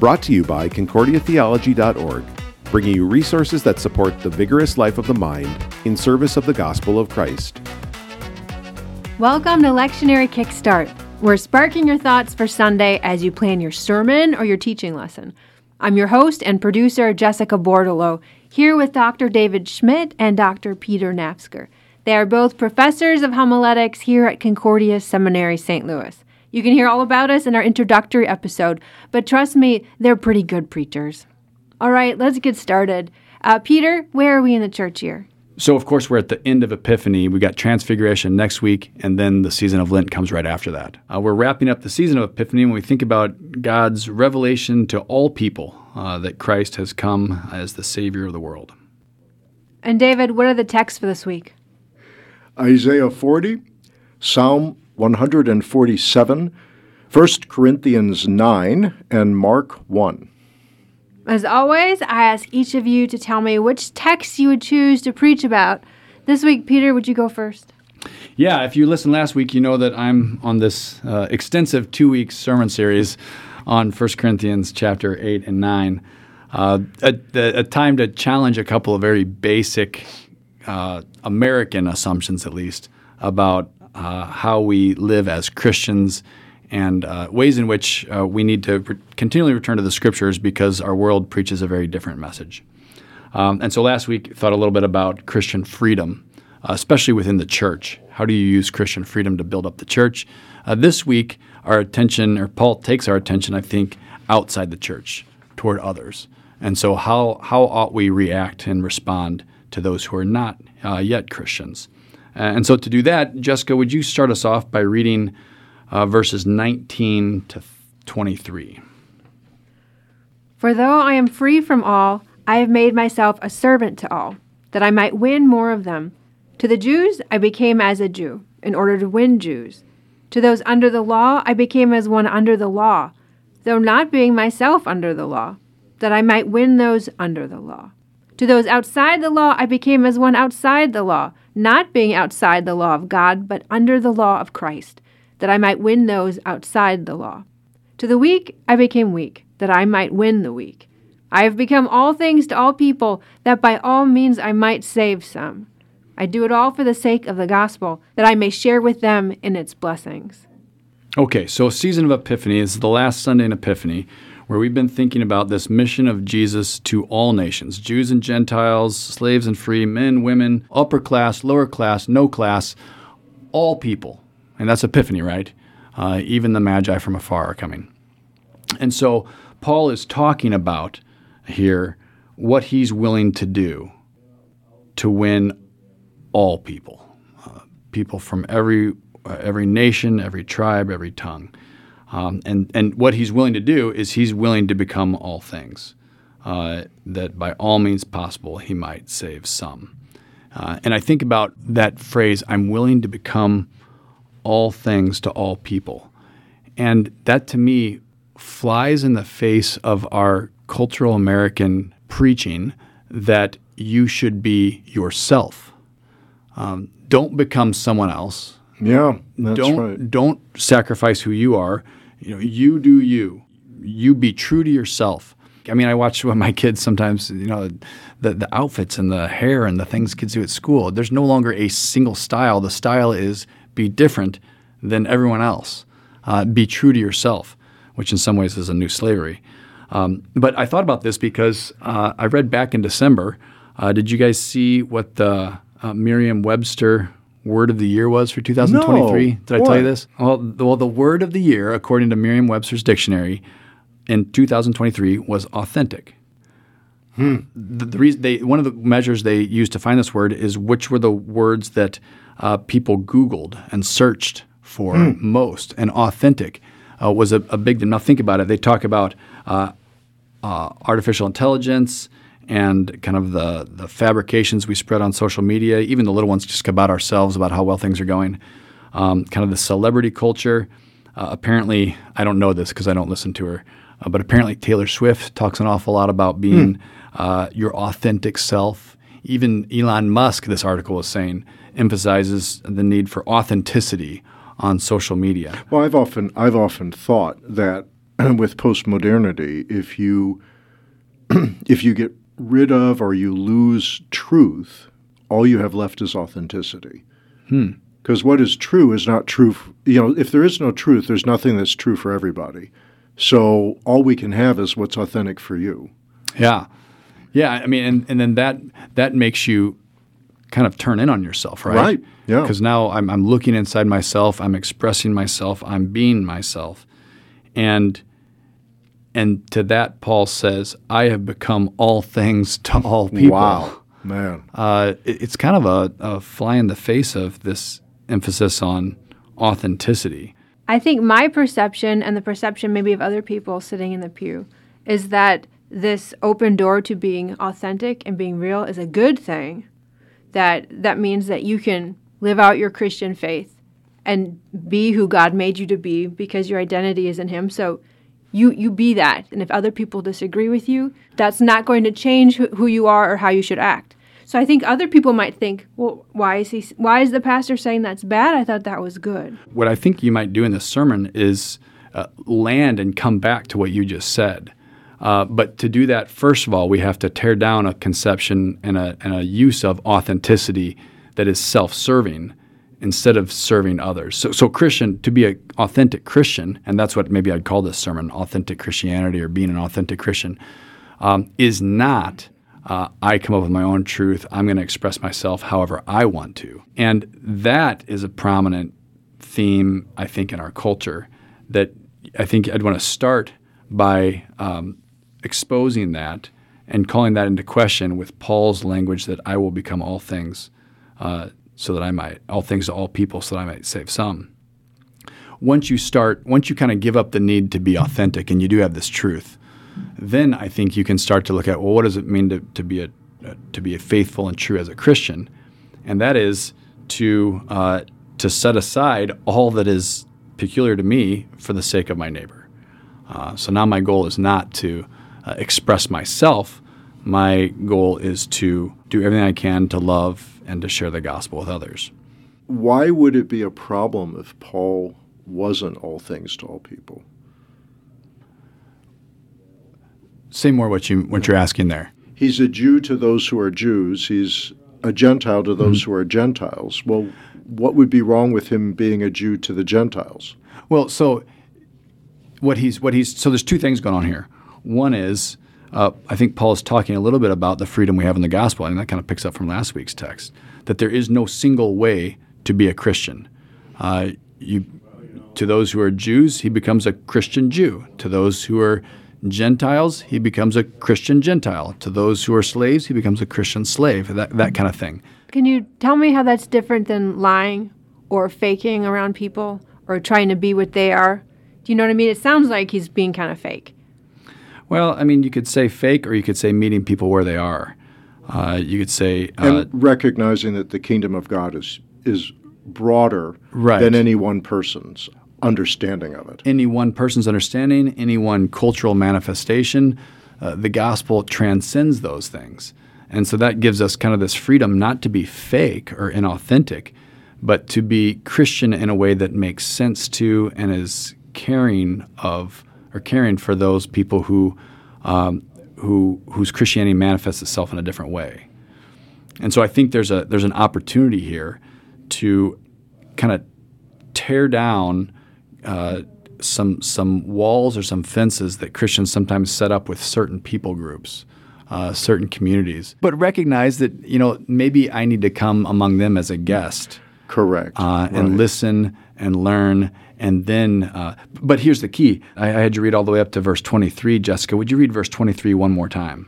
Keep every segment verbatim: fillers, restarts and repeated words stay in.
Brought to you by concordia theology dot org, bringing you resources that support the vigorous life of the mind in service of the gospel of Christ. Welcome to Lectionary Kickstart. We're sparking your thoughts for Sunday as you plan your sermon or your teaching lesson. I'm your host and producer, Jessica Bordolo, here with Doctor David Schmidt and Doctor Peter Napsker. They are both professors of homiletics here at Concordia Seminary, Saint Louis. You can hear all about us in our introductory episode, but trust me, they're pretty good preachers. All right, let's get started. Uh, Peter, where are we in the church year? So, of course, we're at the end of Epiphany. We got Transfiguration next week, and then the season of Lent comes right after that. Uh, we're wrapping up the season of Epiphany when we think about God's revelation to all people uh, that Christ has come as the Savior of the world. And David, what are the texts for this week? Isaiah forty, Psalm one forty-seven, First Corinthians nine, and Mark one. As always, I ask each of you to tell me which text you would choose to preach about. This week, Peter, would you go first? Yeah, if you listened last week, you know that I'm on this uh, extensive two-week sermon series on First Corinthians chapter eight and nine. Uh, a, a time to challenge a couple of very basic uh, American assumptions, at least, about uh, how we live as Christians and uh, ways in which uh, we need to re- continually return to the Scriptures because our world preaches a very different message. Um, and so last week, thought a little bit about Christian freedom, uh, especially within the church. How do you use Christian freedom to build up the church? Uh, this week, our attention, or Paul takes our attention, I think, outside the church, toward others. And so how, how ought we react and respond to those who are not uh, yet Christians? Uh, and so to do that, Jessica, would you start us off by reading Uh, verses nineteen to twenty-three. For though I am free from all, I have made myself a servant to all, that I might win more of them. To the Jews I became as a Jew, in order to win Jews. To those under the law I became as one under the law, though not being myself under the law, that I might win those under the law. To those outside the law I became as one outside the law, not being outside the law of God, but under the law of Christ, that I might win those outside the law. To the weak I became weak, that I might win the weak. I have become all things to all people, that by all means I might save some. I do it all for the sake of the gospel, that I may share with them in its blessings. Okay, so season of Epiphany is the last Sunday in Epiphany, where we've been thinking about this mission of Jesus to all nations, Jews and Gentiles, slaves and free, men, women, upper class, lower class, no class, all people. And that's Epiphany, right? Uh, even the Magi from afar are coming. And so Paul is talking about here what he's willing to do to win all people, uh, people from every uh, every nation, every tribe, every tongue. Um, and, and what he's willing to do is he's willing to become all things, uh, that by all means possible he might save some. Uh, and I think about that phrase, I'm willing to become all things to all people. And that, to me, flies in the face of our cultural American preaching that you should be yourself. Um, don't become someone else. Yeah, that's don't, right. Don't sacrifice who you are. You know, you do you. You be true to yourself. I mean, I watch with my kids sometimes, you know, the, the outfits and the hair and the things kids do at school. There's no longer a single style. The style is be different than everyone else. Uh, be true to yourself, which in some ways is a new slavery. Um, but I thought about this because uh, I read back in December. Uh, did you guys see what the uh, Merriam-Webster word of the year was for two thousand twenty-three? No. Did I What? tell you this? Well the, well, the word of the year, according to Merriam-Webster's dictionary, in two thousand twenty-three was authentic. Hmm. The, the reason they one of the measures they used to find this word is which were the words that uh, people Googled and searched for hmm. most, and authentic uh, was a, a big deal. Now think about it. They talk about uh, uh, artificial intelligence and kind of the, the fabrications we spread on social media, even the little ones just about ourselves, about how well things are going, um, kind of the celebrity culture. Uh, apparently, I don't know this because I don't listen to her, uh, but apparently Taylor Swift talks an awful lot about being hmm. uh, your authentic self. Even Elon Musk, this article is saying, emphasizes the need for authenticity on social media. Well, I've often I've often thought that with postmodernity, if you if you get rid of or you lose truth, all you have left is authenticity. Hmm. Because what is true is not true. f- You know, if there is no truth, there's nothing that's true for everybody. So all we can have is what's authentic for you. Yeah. Yeah, I mean, and, and then that that makes you kind of turn in on yourself, right? Right, yeah. Because now I'm, I'm looking inside myself, I'm expressing myself, I'm being myself. And and to that, Paul says, I have become all things to all people. Wow, man. Uh, it- it's kind of a, a fly in the face of this emphasis on authenticity. I think my perception and the perception maybe of other people sitting in the pew is that this open door to being authentic and being real is a good thing. That that means that you can live out your Christian faith and be who God made you to be because your identity is in Him. So you you be that. And if other people disagree with you, that's not going to change who, who you are or how you should act. So I think other people might think, well, why is he? Why is the pastor saying that's bad? I thought that was good. What I think you might do in this sermon is uh, land and come back to what you just said. Uh, but to do that, first of all, we have to tear down a conception and a, and a use of authenticity that is self-serving instead of serving others. So, so Christian, to be an authentic Christian, and that's what maybe I'd call this sermon, authentic Christianity or being an authentic Christian, um, is not uh, I come up with my own truth, I'm going to express myself however I want to. And that is a prominent theme, I think, in our culture that I think I'd want to start by um, exposing that and calling that into question with Paul's language that I will become all things uh, so that I might, all things to all people so that I might save some. Once you start, once you kind of give up the need to be authentic and you do have this truth, then I think you can start to look at, well, what does it mean to, to be a uh, to be a faithful and true as a Christian? And that is to uh, to set aside all that is peculiar to me for the sake of my neighbor. Uh, so now my goal is not to uh, express myself. My goal is to do everything I can to love and to share the gospel with others. Why would it be a problem if Paul wasn't all things to all people? Say more what you what you're asking there. He's a Jew to those who are Jews. He's a Gentile to those who are Gentiles. Well, what would be wrong with him being a Jew to the Gentiles? Well, so what he's what he's so there's two things going on here. One is uh, I think Paul is talking a little bit about the freedom we have in the gospel, and that kind of picks up from last week's text, that there is no single way to be a Christian. Uh, you to those who are Jews, he becomes a Christian Jew. To those who are Gentiles, he becomes a Christian Gentile. To those who are slaves, he becomes a Christian slave, that, that kind of thing. Can you tell me how that's different than lying or faking around people or trying to be what they are? Do you know what I mean? It sounds like he's being kind of fake. Well, I mean, you could say fake or you could say meeting people where they are. Uh, you could say... Uh, and recognizing that the kingdom of God is is broader Right. than any one person's understanding of it. any one person's understanding, any one cultural manifestation, uh, the gospel transcends those things. And so that gives us kind of this freedom not to be fake or inauthentic, but to be Christian in a way that makes sense to and is caring of or caring for those people who um, who whose Christianity manifests itself in a different way. And so I think there's a there's an opportunity here to kind of tear down uh, some some walls or some fences that Christians sometimes set up with certain people groups, uh, certain communities, but recognize that, you know, maybe I need to come among them as a guest. Correct. Uh, and Right. listen and learn, and then. Uh, but here's the key. I, I had you read all the way up to verse twenty-three. Jessica, would you read verse twenty-three one more time?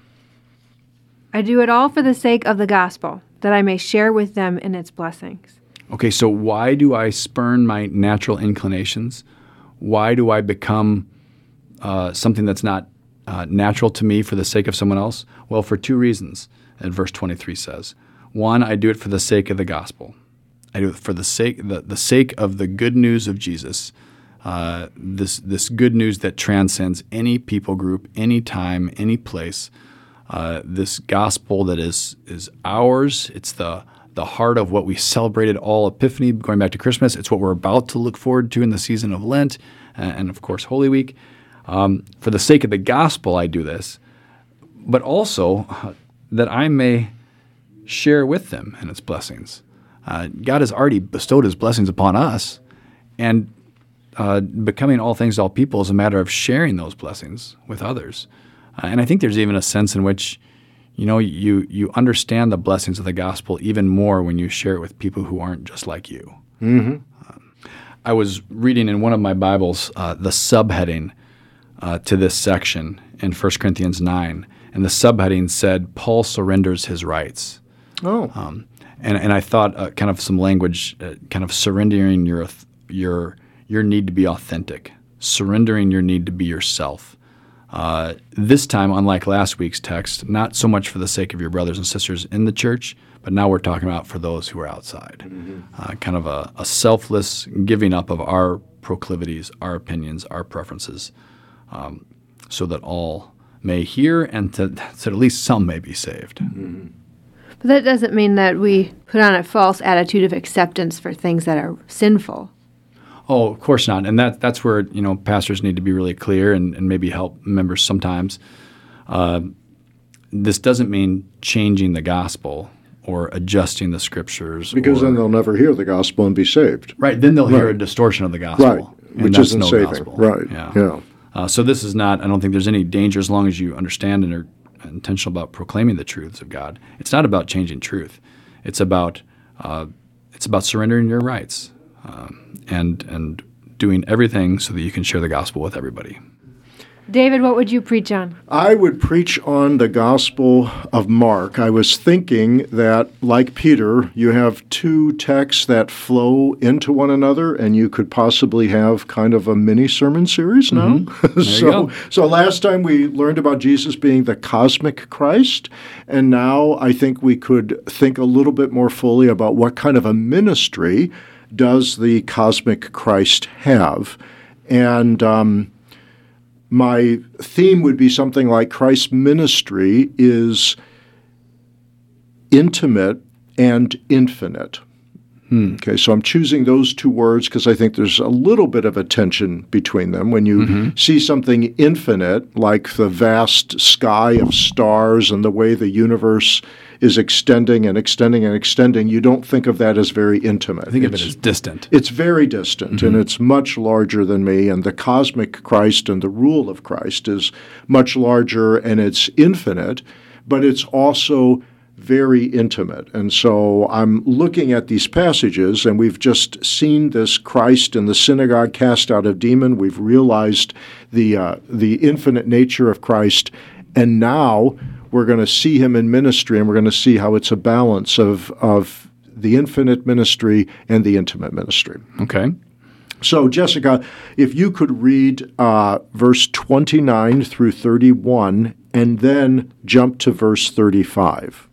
I do it all for the sake of the gospel, that I may share with them in its blessings. Okay, so why do I spurn my natural inclinations? Why do I become uh, something that's not uh, natural to me for the sake of someone else? Well, for two reasons, as verse twenty-three says. One, I do it for the sake of the gospel. I do it for the sake the, the sake of the good news of Jesus, uh, this this good news that transcends any people group, any time, any place. Uh, this gospel that is is ours. It's the the heart of what we celebrated all Epiphany, going back to Christmas. It's what we're about to look forward to in the season of Lent, uh, and of course Holy Week. Um, for the sake of the gospel, I do this, but also uh, that I may share with them in its blessings. Uh, God has already bestowed his blessings upon us, and uh, becoming all things to all people is a matter of sharing those blessings with others. Uh, and I think there's even a sense in which, you know, you you understand the blessings of the gospel even more when you share it with people who aren't just like you. Mm-hmm. Um, I was reading in one of my Bibles uh, the subheading uh, to this section in First Corinthians nine, and the subheading said, Paul surrenders his rights. Oh. Um, and, and I thought uh, kind of some language, uh, kind of surrendering your your your need to be authentic, surrendering your need to be yourself. Uh, this time, unlike last week's text, not so much for the sake of your brothers and sisters in the church, but now we're talking about for those who are outside. Mm-hmm. Uh, kind of a, a selfless giving up of our proclivities, our opinions, our preferences, um, so that all may hear and to, so at least some may be saved. Mm-hmm. But that doesn't mean that we put on a false attitude of acceptance for things that are sinful. Oh, of course not. And that that's where, you know, pastors need to be really clear and, and maybe help members sometimes. Uh, this doesn't mean changing the gospel or adjusting the scriptures. Because or, then they'll never hear the gospel and be saved. Right. Then they'll hear Right. a distortion of the gospel. Right. And Which that's isn't no saving. gospel. Right. Yeah. Yeah. Uh, so this is not, I don't think there's any danger as long as you understand and are intentional about proclaiming the truths of God. It's not about changing truth. It's about uh, it's about surrendering your rights um, and and doing everything so that you can share the gospel with everybody. David, what would you preach on? I would preach on the Gospel of Mark. I was thinking that, like Peter, you have two texts that flow into one another, and you could possibly have kind of a mini sermon series now. Mm-hmm. There so, you go. so last time we learned about Jesus being the cosmic Christ, and now I think we could think a little bit more fully about what kind of a ministry does the cosmic Christ have. And um, my theme would be something like Christ's ministry is intimate and infinite. Hmm. Okay, so I'm choosing those two words because I think there's a little bit of a tension between them. When you mm-hmm. see something infinite, like the vast sky of stars and the way the universe is extending and extending and extending, you don't think of that as very intimate. I think it's, of it as distant. It's very distant, mm-hmm. and it's much larger than me, and the cosmic Christ and the rule of Christ is much larger, and it's infinite, but it's also very intimate. And so I'm looking at these passages, and we've just seen this Christ in the synagogue cast out a demon. We've realized the uh, the infinite nature of Christ, and now we're going to see him in ministry, and we're going to see how it's a balance of of the infinite ministry and the intimate ministry. Okay. So, Jessica, if you could read uh, verse twenty-nine through thirty-one, and then jump to verse thirty-five.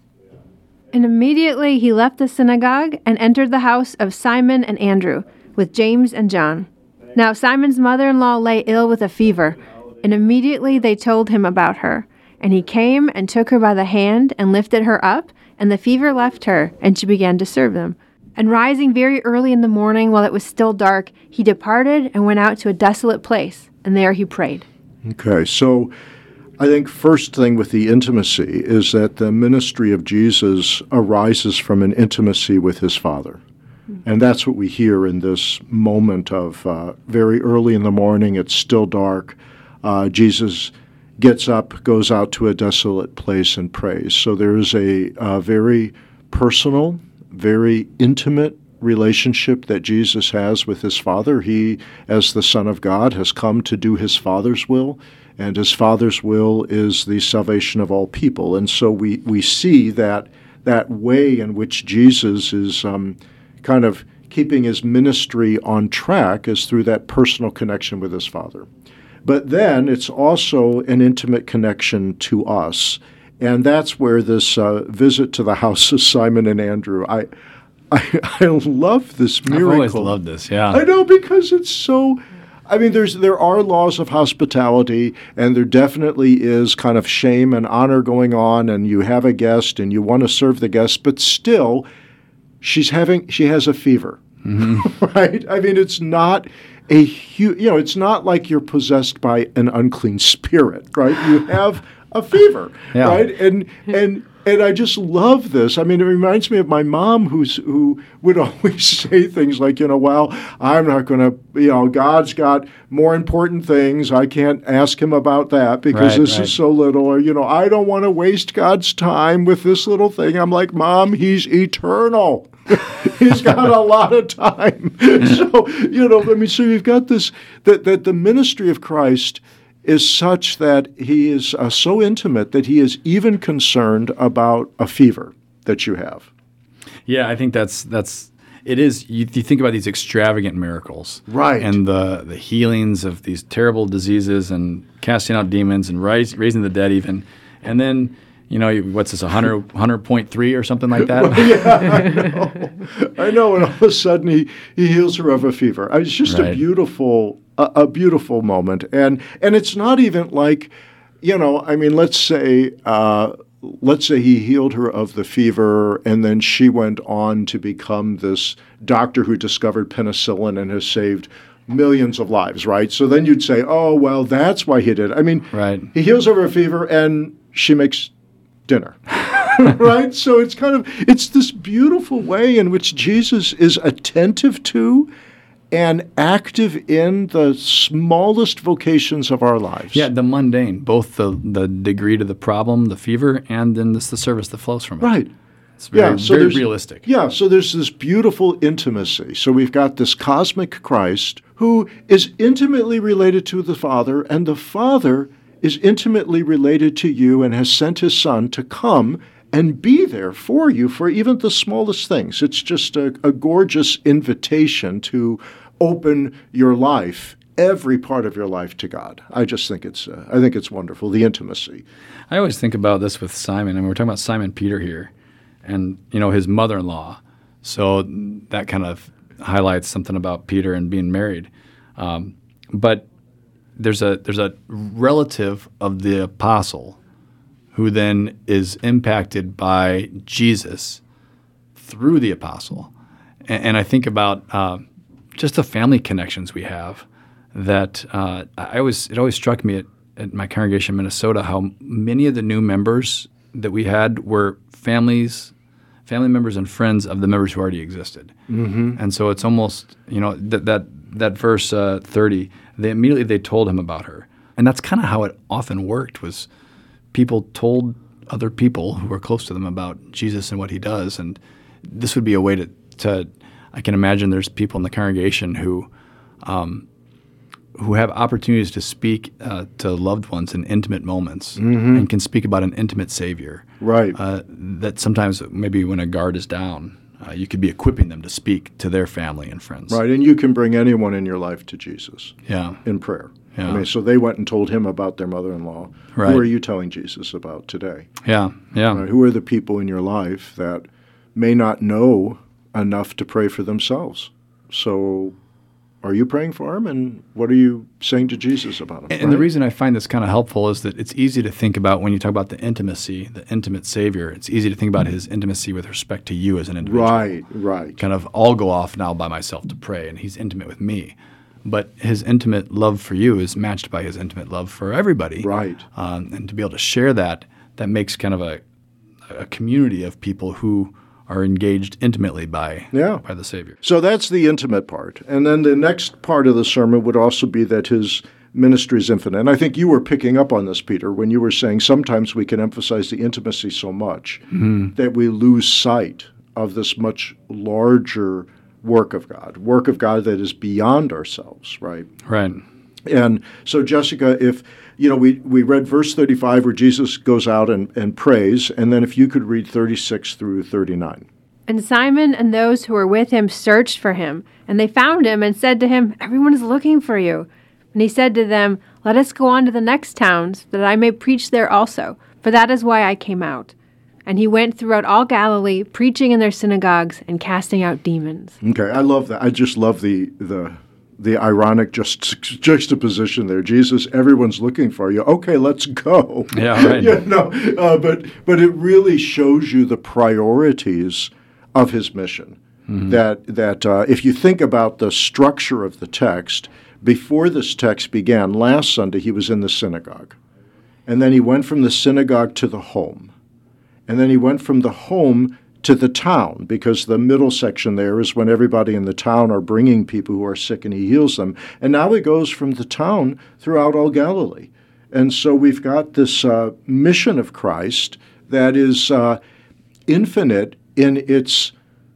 And immediately he left the synagogue and entered the house of Simon and Andrew with James and John. Now Simon's mother-in-law lay ill with a fever, and immediately they told him about her. And he came and took her by the hand and lifted her up, and the fever left her, and she began to serve them. And rising very early in the morning while it was still dark, he departed and went out to a desolate place, and there he prayed. Okay, so I think first thing with the intimacy is that the ministry of Jesus arises from an intimacy with his Father. Mm-hmm. And that's what we hear in this moment of uh, very early in the morning, it's still dark. Uh, Jesus gets up, goes out to a desolate place and prays. So there is a, a very personal, very intimate relationship that Jesus has with his Father. He, as the Son of God, has come to do his Father's will, and his Father's will is the salvation of all people. And so we, we see that that way in which Jesus is um, kind of keeping his ministry on track is through that personal connection with his Father. But then it's also an intimate connection to us. And that's where this uh, visit to the house of Simon and Andrew, I, I, I love this miracle. I've always loved this, yeah. I know, because it's so... I mean, there's there are laws of hospitality, and there definitely is kind of shame and honor going on, and you have a guest, and you want to serve the guest, but still, she's having she has a fever, mm-hmm. right? I mean, it's not a huge, you know, it's not like you're possessed by an unclean spirit, right? You have a fever, Yeah. right? And and and I just love this. I mean, it reminds me of my mom, who's who would always say things like, you know, well, I'm not going to, you know, God's got more important things. I can't ask him about that because Right, this right. is so little. Or, you know, I don't want to waste God's time with this little thing. I'm like, Mom, he's eternal. He's got a lot of time. So, you know, I mean, so you've got this, that, that the ministry of Christ is such that he is uh, so intimate that he is even concerned about a fever that you have. Yeah, I think that's that's it is. You, you think about these extravagant miracles, Right. And the the healings of these terrible diseases and casting out demons and rise, raising the dead, even, and then you know what's this, one hundred, one hundred point three or something like that. Yeah, I know. I know, and all of a sudden he, he heals her of a fever. It's just Right. a beautiful, a, a beautiful moment, and and it's not even like, you know, I mean, let's say, uh, let's say he healed her of the fever, and then she went on to become this doctor who discovered penicillin and has saved millions of lives, right? So then you'd say, oh, well, that's why he did it. I mean, Right. he heals her of a fever, and she makes dinner. Right? So it's kind of, it's this beautiful way in which Jesus is attentive to and active in the smallest vocations of our lives. Yeah, the mundane, both the the degree to the problem, the fever, and then this the service that flows from it. Right. It's very, Yeah, so very there's- realistic. Yeah, so there's this beautiful intimacy. So we've got this cosmic Christ who is intimately related to the Father, and the Father is intimately related to you and has sent his Son to come and be there for you for even the smallest things. It's just a, a gorgeous invitation to open your life, every part of your life, to God. I just think it's uh, I think it's wonderful, the intimacy. I always think about this with Simon, and we're talking about Simon Peter here, and you know his mother-in-law. So that kind of highlights something about Peter and being married. Um, but there's a there's a relative of the apostle who then is impacted by Jesus through the apostle, and, and I think about uh, just the family connections we have. That uh, I always it always struck me at, at my congregation in Minnesota how many of the new members that we had were families, family members and friends of the members who already existed. Mm-hmm. And so it's almost, you know, that that that verse uh, thirty, they immediately they told him about her. And that's kind of how it often worked, was people told other people who were close to them about Jesus and what he does. And this would be a way to, to I can imagine there's people in the congregation who um, who have opportunities to speak uh, to loved ones in intimate moments, mm-hmm. and can speak about an intimate Savior. Right. Uh, that sometimes maybe when a guard is down, uh, you could be equipping them to speak to their family and friends. Right, and you can bring anyone in your life to Jesus Yeah. in prayer. Yeah. I mean, so they went and told him about their mother-in-law. Right. Who are you telling Jesus about today? Yeah. Yeah. Right, who are the people in your life that may not know enough to pray for themselves? So are you praying for them, and what are you saying to Jesus about them? And, and the reason I find this kind of helpful is that it's easy to think about when you talk about the intimacy, the intimate Savior, it's easy to think about his intimacy with respect to you as an individual. Right, right. Kind of, I'll go off now by myself to pray, and he's intimate with me. But his intimate love for you is matched by his intimate love for everybody. Right. Um, and to be able to share that, that makes kind of a, a community of people who are engaged intimately by, Yeah. by the Savior. So that's the intimate part. And then the next part of the sermon would also be that his ministry is infinite. And I think you were picking up on this, Peter, when you were saying sometimes we can emphasize the intimacy so much mm-hmm. that we lose sight of this much larger work of God, work of God that is beyond ourselves, right? Right. And so, Jessica, if, you know, we, we read verse thirty-five where Jesus goes out and, and prays, and then if you could read thirty-six through thirty-nine. And Simon and those who were with him searched for him, and they found him and said to him, "Everyone is looking for you." And he said to them, "Let us go on to the next towns, that I may preach there also, for that is why I came out." And he went throughout all Galilee, preaching in their synagogues and casting out demons. Okay, I love that. I just love the the the ironic just juxtaposition there. Jesus, everyone's looking for you. Okay, let's go. Yeah, right. you know, uh, but but it really shows you the priorities of his mission. Mm-hmm. That that uh, if you think about the structure of the text, before this text began, last Sunday, he was in the synagogue. And then he went from the synagogue to the home. And then he went from the home to the town, because the middle section there is when everybody in the town are bringing people who are sick and he heals them. And now he goes from the town throughout all Galilee. And so we've got this uh, mission of Christ that is uh, infinite in its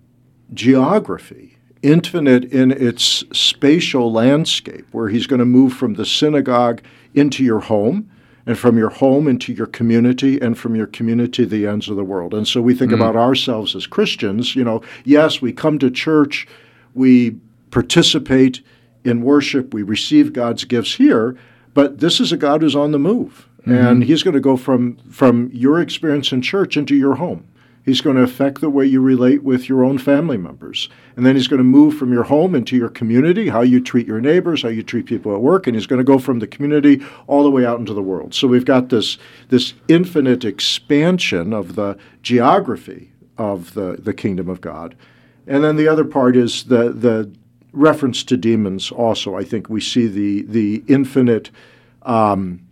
geography, infinite in its spatial landscape, where he's going to move from the synagogue into your home, and from your home into your community, and from your community to the ends of the world. And so we think mm. about ourselves as Christians. You know, yes, we come to church, we participate in worship, we receive God's gifts here, but this is a God who's on the move. Mm-hmm. And he's going to go from, from your experience in church into your home. He's going to affect the way you relate with your own family members. And then he's going to move from your home into your community, how you treat your neighbors, how you treat people at work, and he's going to go from the community all the way out into the world. So we've got this, this infinite expansion of the geography of the, the kingdom of God. And then the other part is the, the reference to demons also. I think we see the, the infinite um,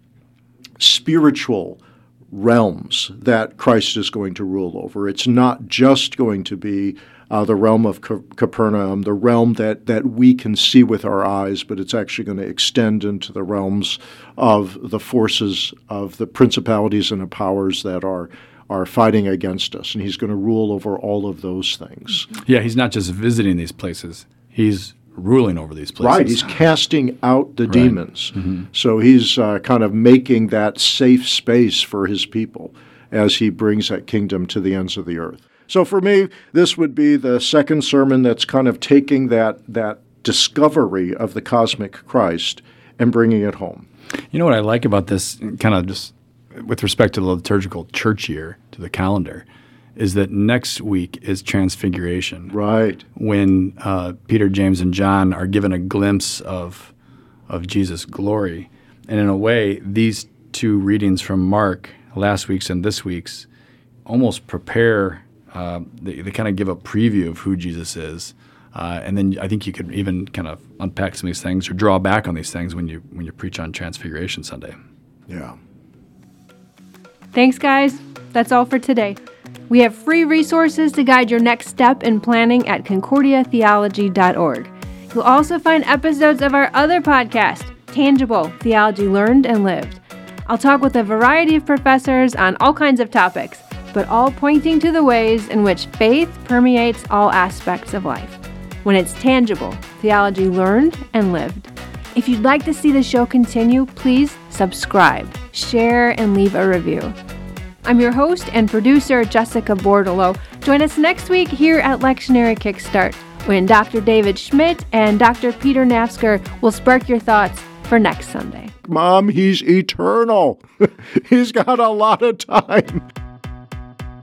spiritual realms that Christ is going to rule over. It's not just going to be uh, the realm of C- Capernaum, the realm that, that we can see with our eyes, but it's actually going to extend into the realms of the forces of the principalities and the powers that are are fighting against us. And he's going to rule over all of those things. Yeah, he's not just visiting these places. He's ruling over these places. Right, he's casting out the right. demons. Mm-hmm. So he's uh, kind of making that safe space for his people as he brings that kingdom to the ends of the earth. So for me, this would be the second sermon that's kind of taking that that discovery of the cosmic Christ and bringing it home. You know what I like about this, kind of just with respect to the liturgical church year, to the calendar, is that next week is Transfiguration. Right. When uh, Peter, James, and John are given a glimpse of of Jesus' glory. And in a way, these two readings from Mark, last week's and this week's, almost prepare, uh, they, they kind of give a preview of who Jesus is. Uh, and then I think you could even kind of unpack some of these things or draw back on these things when you when you preach on Transfiguration Sunday. Yeah. Thanks, guys. That's all for today. We have free resources to guide your next step in planning at concordia theology dot org. You'll also find episodes of our other podcast, Tangible, Theology Learned and Lived. I'll talk with a variety of professors on all kinds of topics, but all pointing to the ways in which faith permeates all aspects of life. When it's tangible, theology learned and lived. If you'd like to see the show continue, please subscribe, share, and leave a review. I'm your host and producer, Jessica Bordolo. Join us next week here at Lectionary Kickstart, when Doctor David Schmidt and Doctor Peter Nafsker will spark your thoughts for next Sunday. Mom, he's eternal. He's got a lot of time.